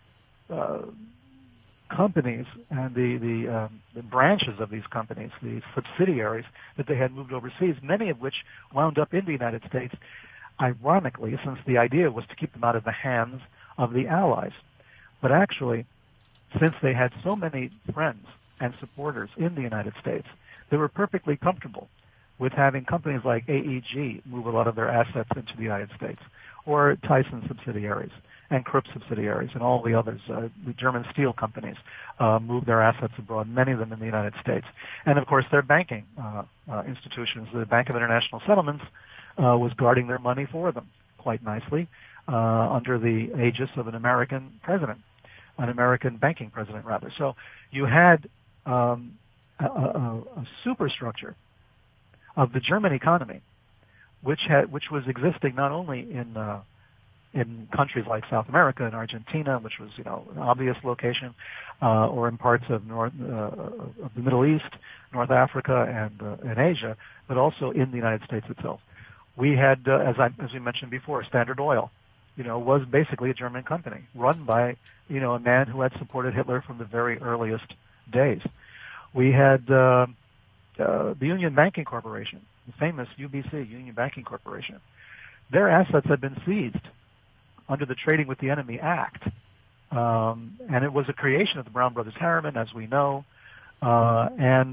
uh, companies and the the, um, the branches of these companies, the subsidiaries that they had moved overseas, many of which wound up in the United States, ironically, since the idea was to keep them out of the hands of the Allies. But actually, since they had so many friends and supporters in the United States, they were perfectly comfortable with having companies like A E G move a lot of their assets into the United States, or Tyson subsidiaries, and Krupp subsidiaries, and all the others. Uh, the German steel companies uh, moved their assets abroad, many of them in the United States. And, of course, their banking uh, uh, institutions, the Bank of International Settlements, uh, was guarding their money for them quite nicely uh, under the aegis of an American president, an American banking president, rather. So you had um, a, a, a superstructure of the German economy, which had, which was existing not only in uh, in countries like South America and Argentina, which was, you know, an obvious location, uh, or in parts of North, uh, of the Middle East, North Africa, and, uh, and Asia, but also in the United States itself. We had, uh, as I, as we mentioned before, Standard Oil, you know, was basically a German company run by, you know, a man who had supported Hitler from the very earliest days. We had, uh, uh, the Union Banking Corporation, the famous U B C, Union Banking Corporation. Their assets had been seized under the Trading with the Enemy Act. Um, and it was a creation of the Brown Brothers Harriman, as we know. Uh, and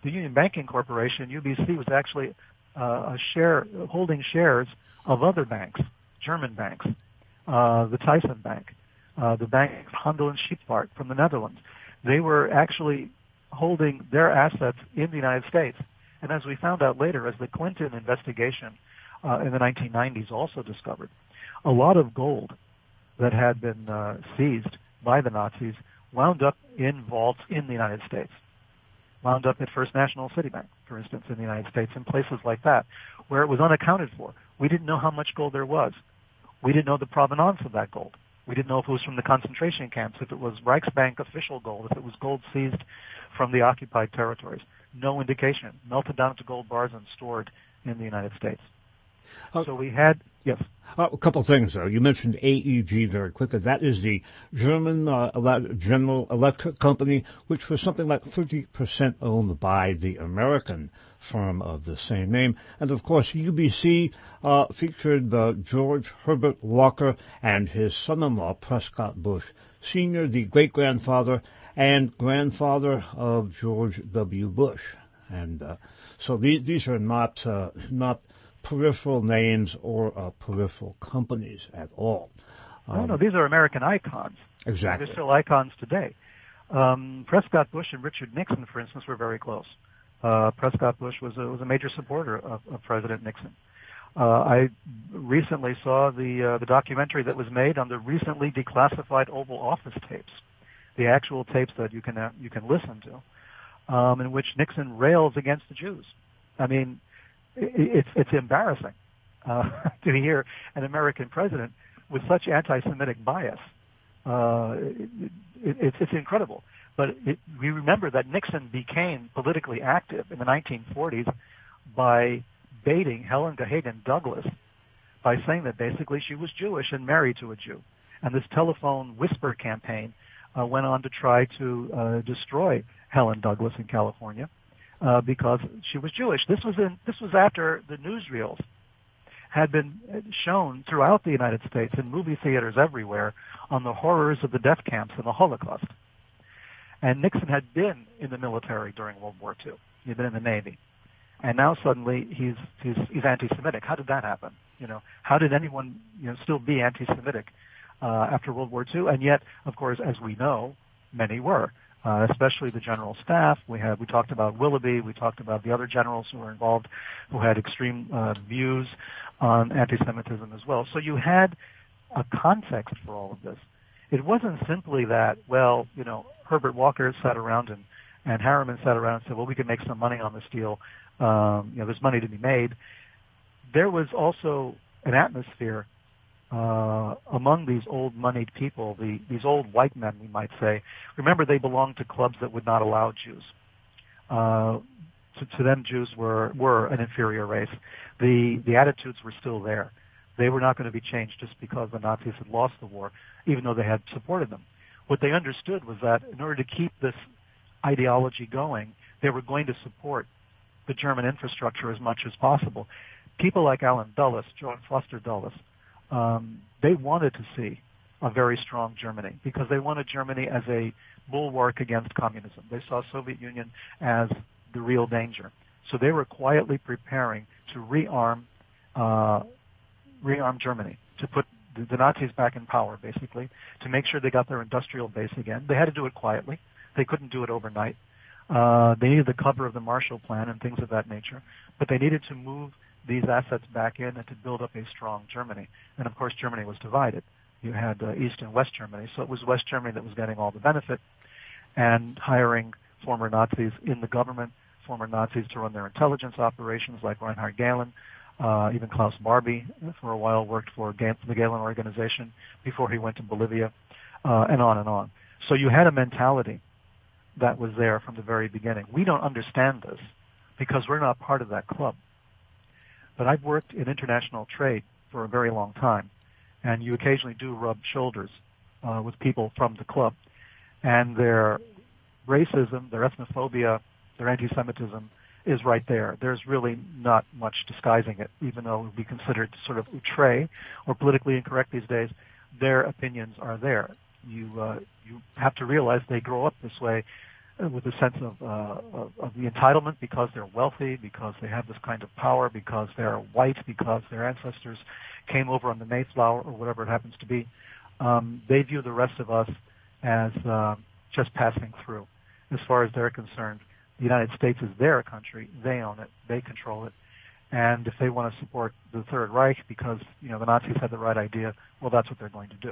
the Union Banking Corporation, U B C, was actually uh, a share holding shares of other banks, German banks, uh, the Thyssen Bank, uh, the Bank of Handel and Schiphart from the Netherlands. They were actually holding their assets in the United States. And as we found out later, as the Clinton investigation uh, in the nineteen nineties also discovered, a lot of gold that had been uh, seized by the Nazis wound up in vaults in the United States, wound up at First National City Bank, for instance, in the United States, and places like that, where it was unaccounted for. We didn't know how much gold there was. We didn't know the provenance of that gold. We didn't know if it was from the concentration camps, if it was Reichsbank official gold, if it was gold seized from the occupied territories. No indication. Melted down to gold bars and stored in the United States. Uh, so we had, yes. Uh, a couple of things, though. You mentioned A E G very quickly. That is the German uh, General Electric Company, which was something like thirty percent owned by the American firm of the same name. And, of course, U B C uh, featured uh, George Herbert Walker and his son-in-law, Prescott Bush, Senior, the great-grandfather and grandfather of George W. Bush. And uh, so these, these are not uh, not peripheral names or uh, peripheral companies at all. Um, no, no, these are American icons. Exactly. They're still icons today. Um, Prescott Bush and Richard Nixon, for instance, were very close. Uh, Prescott Bush was a, was a major supporter of, of President Nixon. Uh, I recently saw the uh, the documentary that was made on the recently declassified Oval Office tapes, the actual tapes that you can uh, you can listen to, um, in which Nixon rails against the Jews. I mean, It's it's embarrassing uh, to hear an American president with such anti-Semitic bias. Uh, it, it, it's it's incredible. But it, we remember that Nixon became politically active in the nineteen forties by baiting Helen Gahagan Douglas by saying that basically she was Jewish and married to a Jew. And this telephone whisper campaign uh, went on to try to uh, destroy Helen Douglas in California. Uh, because she was Jewish. This was in, this was after the newsreels had been shown throughout the United States in movie theaters everywhere on the horrors of the death camps and the Holocaust. And Nixon had been in the military during World War Two. He'd been in the Navy, and now suddenly he's he's, he's anti-Semitic. How did that happen? You know, how did anyone you know still be anti-Semitic uh, after World War Two? And yet, of course, as we know, many were. Uh, especially the general staff. We had we talked about Willoughby. We talked about the other generals who were involved, who had extreme uh, views on anti-Semitism as well. So you had a context for all of this. It wasn't simply that, well, you know, Herbert Walker sat around and, and Harriman sat around and said, well, we can make some money on this deal. Um, you know, there's money to be made. There was also an atmosphere Uh, among these old moneyed people, the, these old white men, we might say. Remember, they belonged to clubs that would not allow Jews. Uh, to, to them, Jews were, were an inferior race. The, the attitudes were still there. They were not going to be changed just because the Nazis had lost the war, even though they had supported them. What they understood was that in order to keep this ideology going, they were going to support the German infrastructure as much as possible. People like Allen Dulles, John Foster Dulles, Um, they wanted to see a very strong Germany because they wanted Germany as a bulwark against communism. They saw Soviet Union as the real danger. So they were quietly preparing to rearm, uh, rearm Germany, to put the, the Nazis back in power, basically, to make sure they got their industrial base again. They had to do it quietly. They couldn't do it overnight. Uh, they needed the cover of the Marshall Plan and things of that nature, but they needed to move these assets back in and to build up a strong Germany. And of course, Germany was divided. You had uh, East and West Germany, so it was West Germany that was getting all the benefit and hiring former Nazis in the government, former Nazis to run their intelligence operations like Reinhard Gehlen, uh, even Klaus Barbie for a while worked for the Gehlen organization before he went to Bolivia, uh, and on and on. So you had a mentality that was there from the very beginning. We don't understand this because we're not part of that club. But I've worked in international trade for a very long time, and you occasionally do rub shoulders uh, with people from the club, and their racism, their ethnophobia, their anti-Semitism is right there. There's really not much disguising it, even though it would be considered sort of outre or politically incorrect these days. Their opinions are there. You uh, you have to realize they grow up this way. with a sense of, uh, of, of the entitlement because they're wealthy, because they have this kind of power, because they're white, because their ancestors came over on the Mayflower or whatever it happens to be. Um, they view the rest of us as uh, just passing through. As far as they're concerned, the United States is their country. They own it. They control it. And if they want to support the Third Reich because, you know, the Nazis had the right idea, well, that's what they're going to do.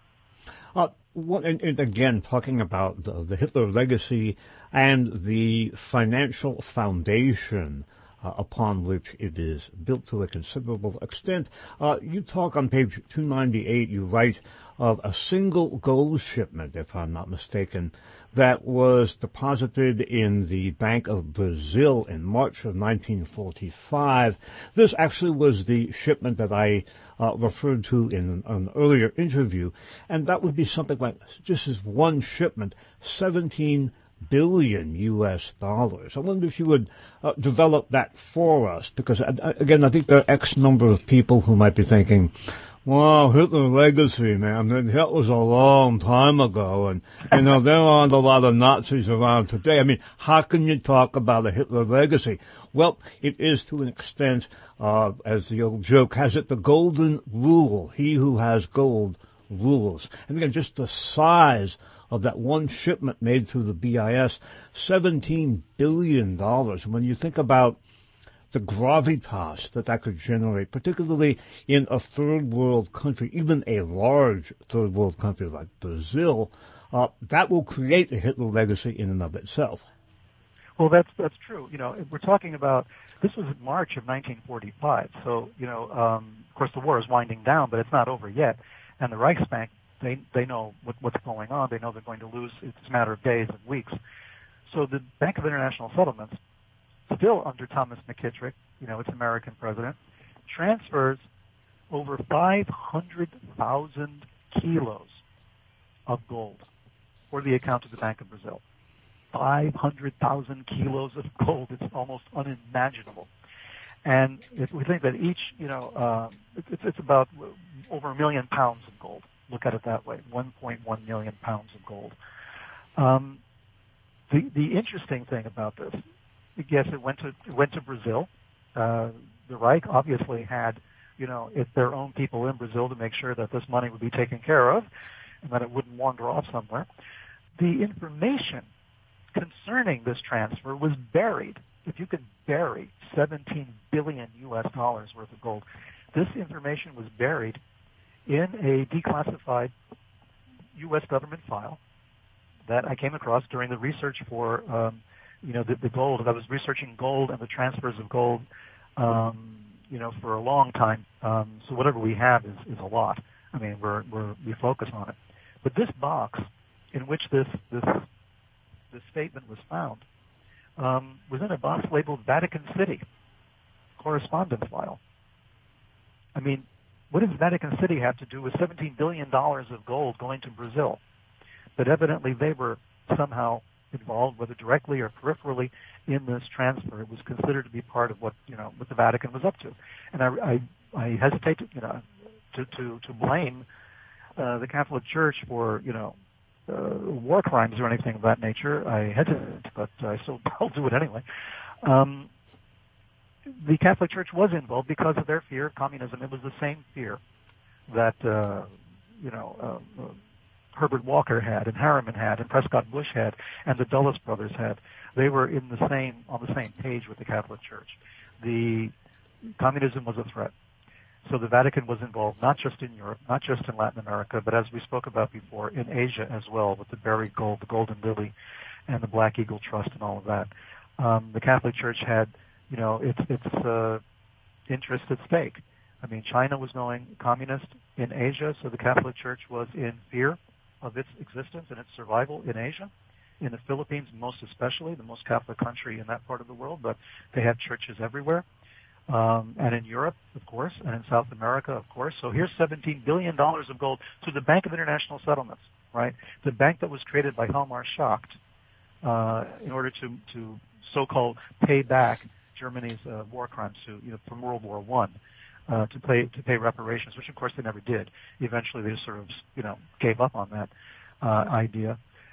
Uh, what, and, and again, talking about the, the Hitler legacy and the financial foundation uh, upon which it is built to a considerable extent, uh, you talk on page two ninety-eight, you write of a single gold shipment, if I'm not mistaken, that was deposited in the Bank of Brazil in March of nineteen forty-five. This actually was the shipment that I uh, referred to in an earlier interview, and that would be something like, just as one shipment, seventeen billion U S dollars. I wonder if you would uh, develop that for us, because, uh, again, I think there are X number of people who might be thinking, wow, Hitler legacy, man. That was a long time ago. And, you know, there aren't a lot of Nazis around today. I mean, how can you talk about a Hitler legacy? Well, it is to an extent, uh, as the old joke has it, the golden rule. He who has gold rules. And again, just the size of that one shipment made through the B I S, seventeen billion dollars. And when you think about the gravitas that that could generate, particularly in a third world country, even a large third world country like Brazil, uh, that will create a Hitler legacy in and of itself. Well, that's that's true. You know, we're talking about, this was in March of nineteen forty-five. So, you know, um, of course the war is winding down, but it's not over yet. And the Reichsbank, they they know what, what's going on. They know they're going to lose. It's a matter of days and weeks. So the Bank of International Settlements, still under Thomas McKittrick, you know, its American president, transfers over five hundred thousand kilos of gold for the account of the Bank of Brazil. five hundred thousand kilos of gold. It's almost unimaginable. And if we think that each, you know, uh, it's, it's about over a million pounds of gold. Look at it that way, one point one million pounds of gold. Um, the, the interesting thing about this, yes, it went to it went to Brazil. Uh, the Reich obviously had, you know, it, their own people in Brazil to make sure that this money would be taken care of and that it wouldn't wander off somewhere. The information concerning this transfer was buried. If you could bury seventeen billion U S dollars worth of gold, this information was buried in a declassified U S government file that I came across during the research for, um, you know, the, the gold. I was researching gold and the transfers of gold, um, you know, for a long time. Um, so whatever we have is, is a lot. I mean, we're, we're, we focus on it. But this box in which this, this, this statement was found um, was in a box labeled Vatican City correspondence file. I mean, what does Vatican City have to do with seventeen billion dollars of gold going to Brazil? But evidently they were somehow involved, whether directly or peripherally, in this transfer. It was considered to be part of what, you know, what the Vatican was up to. And I, I, I hesitate to, you know, to, to, to blame uh, the Catholic Church for, you know, uh, war crimes or anything of that nature. I hesitate, but I still I'll do it anyway. Um, the Catholic Church was involved because of their fear of communism. It was the same fear that, uh, you know, uh, uh, Herbert Walker had, and Harriman had, and Prescott Bush had, and the Dulles brothers had. They were in the same, on the same page with the Catholic Church. The communism was a threat. So the Vatican was involved not just in Europe, not just in Latin America, but as we spoke about before, in Asia as well, with the buried gold, the Golden Lily, and the Black Eagle Trust and all of that. Um, the Catholic Church had, you know, its its uh, interest at stake. I mean, China was going communist in Asia, so the Catholic Church was in fear of its existence and its survival in Asia, in the Philippines most especially, the most Catholic country in that part of the world, but they have churches everywhere. Um, and in Europe, of course, and in South America, of course. So here's seventeen billion dollars of gold to the Bank of International Settlements, right? The bank that was created by Hjalmar Schacht uh, in order to, to so-called pay back Germany's uh, war crimes to, you know, from World War One, uh, to pay to pay reparations, which of course they never did. Eventually, they just sort of, you know, gave up on that uh, idea.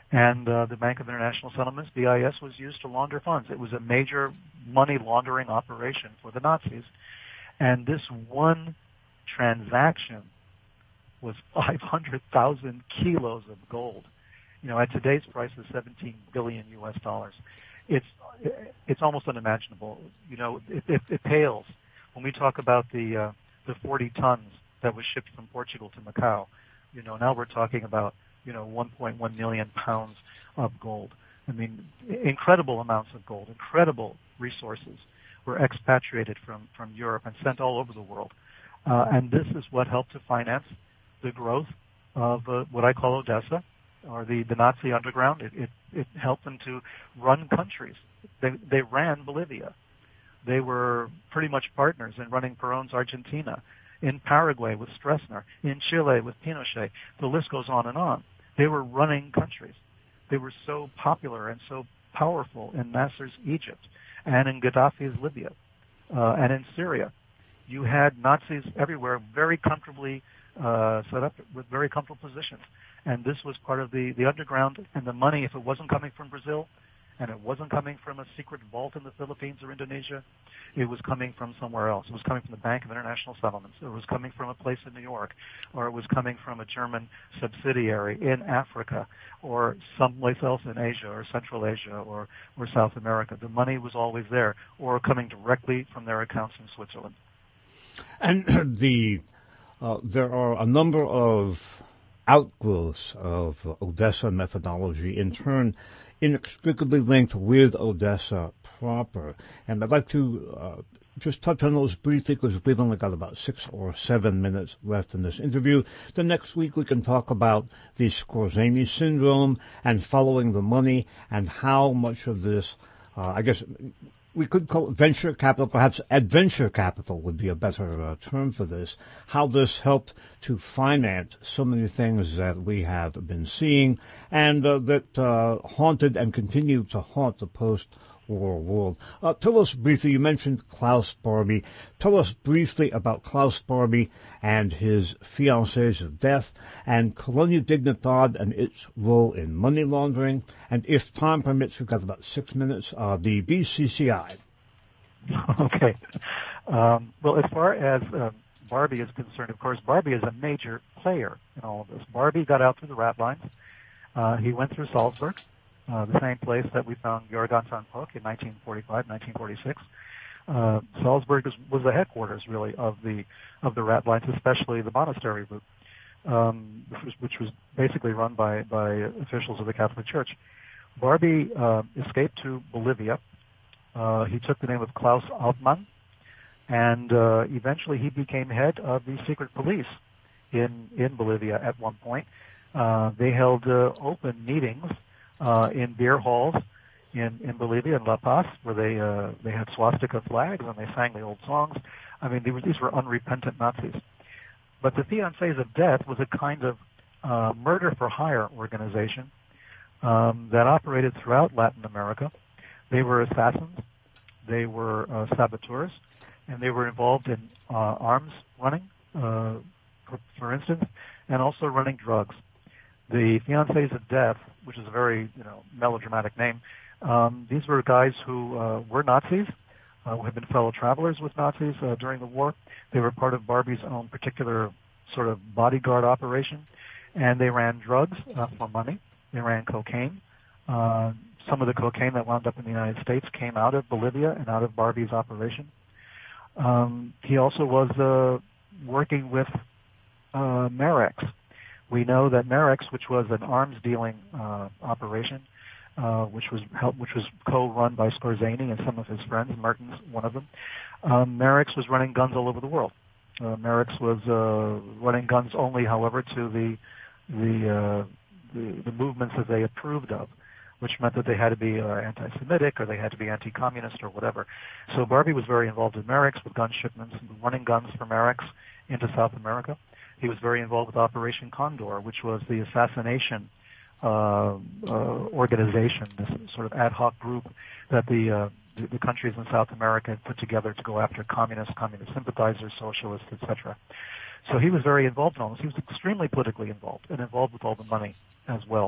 And uh, the Bank of International Settlements, B I S, was used to launder funds. It was a major money laundering operation for the Nazis. And this one transaction was five hundred thousand kilos of gold. You know, at today's price is seventeen billion U S dollars. It's it's almost unimaginable. You know, it, it, it pales when we talk about the uh, the forty tons that was shipped from Portugal to Macau. You know, now we're talking about, you know, one point one million pounds of gold. I mean, incredible amounts of gold, incredible resources were expatriated from, from Europe and sent all over the world. Uh, and this is what helped to finance the growth of uh, what I call Odessa, or the, the Nazi underground. It, it, it helped them to run countries. They, they ran Bolivia. They were pretty much partners in running Perón's Argentina, in Paraguay with Stroessner, in Chile with Pinochet. The list goes on and on. They were running countries. They were so popular and so powerful in Nasser's Egypt and in Gaddafi's Libya uh, and in Syria. You had Nazis everywhere, very comfortably uh, set up with very comfortable positions. And this was part of the, the underground, and the money, if it wasn't coming from Brazil, and it wasn't coming from a secret vault in the Philippines or Indonesia, it was coming from somewhere else. It was coming from the Bank of International Settlements. It was coming from a place in New York, or it was coming from a German subsidiary in Africa, or someplace else in Asia, or Central Asia, or, or South America. The money was always there, or coming directly from their accounts in Switzerland. And the uh, there are a number of outgrowths of Odessa methodology, in turn inextricably linked with Odessa proper. And I'd like to uh, just touch on those briefly, because we've only got about six or seven minutes left in this interview. The next week we can talk about the Skorzeny syndrome and following the money, and how much of this, uh, I guess we could call it venture capital, perhaps adventure capital would be a better uh, term for this, how this helped to finance so many things that we have been seeing, and uh, that uh, haunted and continue to haunt the post-war world. Uh, tell us briefly, you mentioned Klaus Barbie. Tell us briefly about Klaus Barbie and his fiancée's death, and Colonia Dignidad and its role in money laundering. And if time permits, we've got about six minutes, uh, the B C C I. Okay. Um, well, as far as uh, Barbie is concerned, of course, Barbie is a major player in all of this. Barbie got out through the rat lines. Uh, he went through Salzburg, uh, the same place that we found Georg Anton Puck in nineteen forty-five, nineteen forty-six. Uh, Salzburg was, was the headquarters, really, of the of the rat lines, especially the monastery route, um, which, was, which was basically run by, by officials of the Catholic Church. Barbie uh, escaped to Bolivia. Uh, he took the name of Klaus Altmann, and uh, eventually he became head of the secret police in, in Bolivia at one point. Uh, they held uh, open meetings uh, in beer halls in, in Bolivia, in La Paz, where they uh, they had swastika flags and they sang the old songs. I mean, they were, these were unrepentant Nazis. But the Fiancés of Death was a kind of uh, murder-for-hire organization um, that operated throughout Latin America. They were assassins, they were uh, saboteurs, and they were involved in uh, arms running, uh, for, for instance, and also running drugs. The Fiancés of Death, which is a very, you know, melodramatic name, um, these were guys who uh, were Nazis, uh, who had been fellow travelers with Nazis uh, during the war. They were part of Barbie's own particular sort of bodyguard operation, and they ran drugs uh, for money. They ran cocaine. Uh, some of the cocaine that wound up in the United States came out of Bolivia and out of Barbie's operation. Um, he also was uh, working with uh, Merex. We know that Merex, which was an arms dealing uh, operation, uh, which was help, which was co-run by Skorzeny and some of his friends, Mertens, one of them. Um, Merex was running guns all over the world. Uh, Merex was uh, running guns only, however, to the the, uh, the the movements that they approved of, which meant that they had to be uh, anti-Semitic or they had to be anti-communist or whatever. So Barbie was very involved in Merex with gun shipments, running guns for Merex into South America. He was very involved with Operation Condor, which was the assassination uh, uh, organization, this sort of ad hoc group that the, uh, the the countries in South America had put together to go after communists, communist sympathizers, socialists, et cetera. So he was very involved in all this. He was extremely politically involved and involved with all the money as well.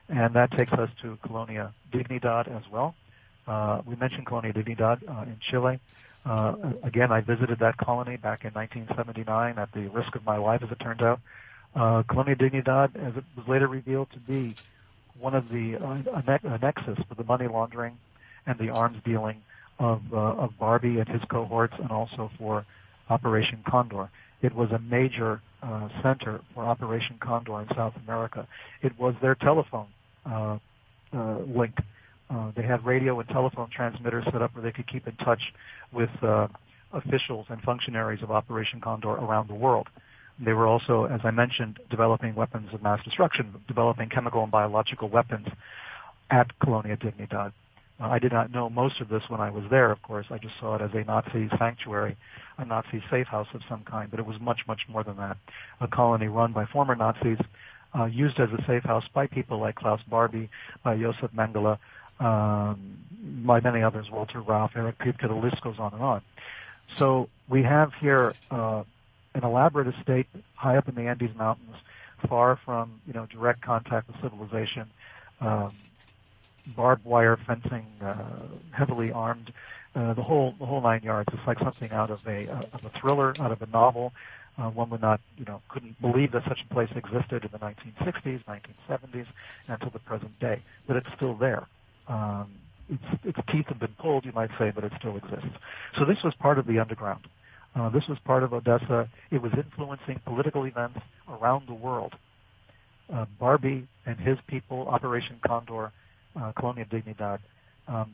And that takes us to Colonia Dignidad as well. Uh, we mentioned Colonia Dignidad uh, in Chile. Uh, again, I visited that colony back in nineteen seventy-nine at the risk of my life, as it turned out. Uh, Colonia Dignidad, as it was later revealed to be one of the uh, a, ne- a nexus for the money laundering and the arms dealing of uh, of Barbie and his cohorts, and also for Operation Condor. It was a major uh, center for Operation Condor in South America. It was their telephone uh, uh, link. Uh, they had radio and telephone transmitters set up where they could keep in touch with uh, officials and functionaries of Operation Condor around the world. They were also, as I mentioned, developing weapons of mass destruction, developing chemical and biological weapons at Colonia Dignidad. Uh, I did not know most of this when I was there, of course. I just saw it as a Nazi sanctuary, a Nazi safe house of some kind, but it was much, much more than that. A colony run by former Nazis, uh, used as a safe house by people like Klaus Barbie, by Josef Mengele, um, by many others, Walter Rauff, Eric Piepke, the list goes on and on. So we have here uh, an elaborate estate high up in the Andes Mountains, far from, you know, direct contact with civilization, um, barbed wire fencing, uh, heavily armed, uh, the whole the whole nine yards. It's like something out of a uh, of a thriller, out of a novel. Uh, one would not, you know, couldn't believe that such a place existed in the nineteen sixties, nineteen seventies, until the present day. But it's still there. Um, its, its teeth have been pulled, you might say, but it still exists. So this was part of the underground. Uh, this was part of Odessa. It was influencing political events around the world. Uh, Barbie and his people, Operation Condor, uh, Colonia Dignidad, um,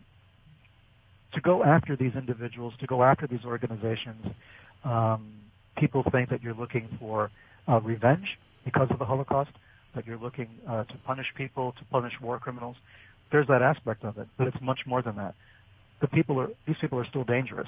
to go after these individuals, to go after these organizations. Um, people think that you're looking for uh, revenge because of the Holocaust, that you're looking uh, to punish people, to punish war criminals. There's that aspect of it, but it's much more than that. The people are; these people are still dangerous.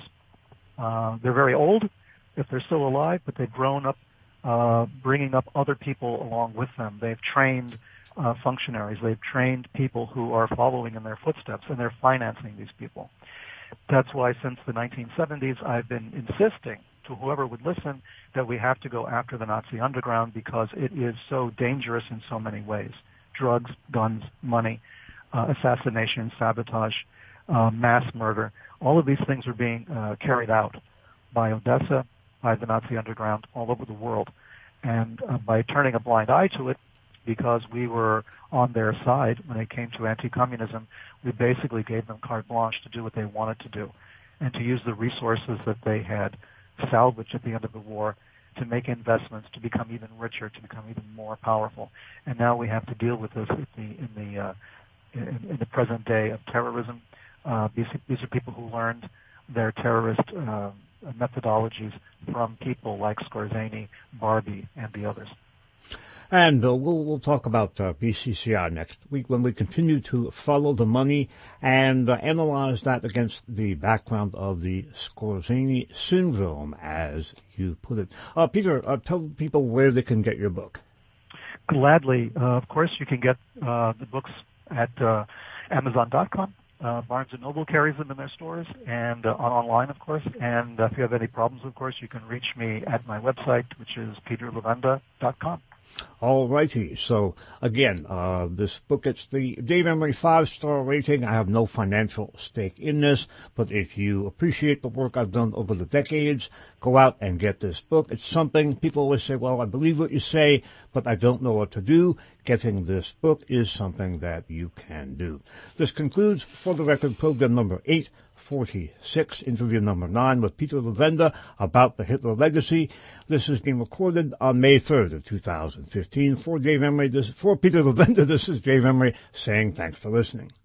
Uh, they're very old, if they're still alive, but they've grown up, uh, bringing up other people along with them. They've trained uh, functionaries. They've trained people who are following in their footsteps, and they're financing these people. That's why since the nineteen seventies, I've been insisting to whoever would listen that we have to go after the Nazi underground because it is so dangerous in so many ways. Drugs, guns, money, uh, assassination, sabotage, uh, mass murder. All of these things are being uh, carried out by Odessa, by the Nazi underground, all over the world. And uh, by turning a blind eye to it, because we were on their side when it came to anti-communism, we basically gave them carte blanche to do what they wanted to do and to use the resources that they had salvaged at the end of the war to make investments, to become even richer, to become even more powerful. And now we have to deal with this in the, in the, uh, in, in the present day of terrorism. Uh, these, these are people who learned their terrorist uh, methodologies from people like Skorzeny, Barbie, and the others. And uh, we'll, we'll talk about uh, B C C I next week when we continue to follow the money and uh, analyze that against the background of the Skorzeny syndrome, as you put it. Uh, Peter, uh, tell people where they can get your book. Gladly. Uh, of course, you can get uh, the books at uh, Amazon dot com. Uh, Barnes and Noble carries them in their stores, and uh, on online, of course. And uh, if you have any problems, of course, you can reach me at my website, which is peter levenda dot com. All righty. So, again, uh, this book gets the Dave Emory five-star rating. I have no financial stake in this, but if you appreciate the work I've done over the decades, go out and get this book. It's something people always say, well, I believe what you say, but I don't know what to do. Getting this book is something that you can do. This concludes For the Record program number eight forty-six, interview number nine with Peter Levenda about the Hitler legacy. This is being recorded on May third of two thousand fifteen. For Dave Emory, this, for Peter Levenda, this is Dave Emory saying thanks for listening.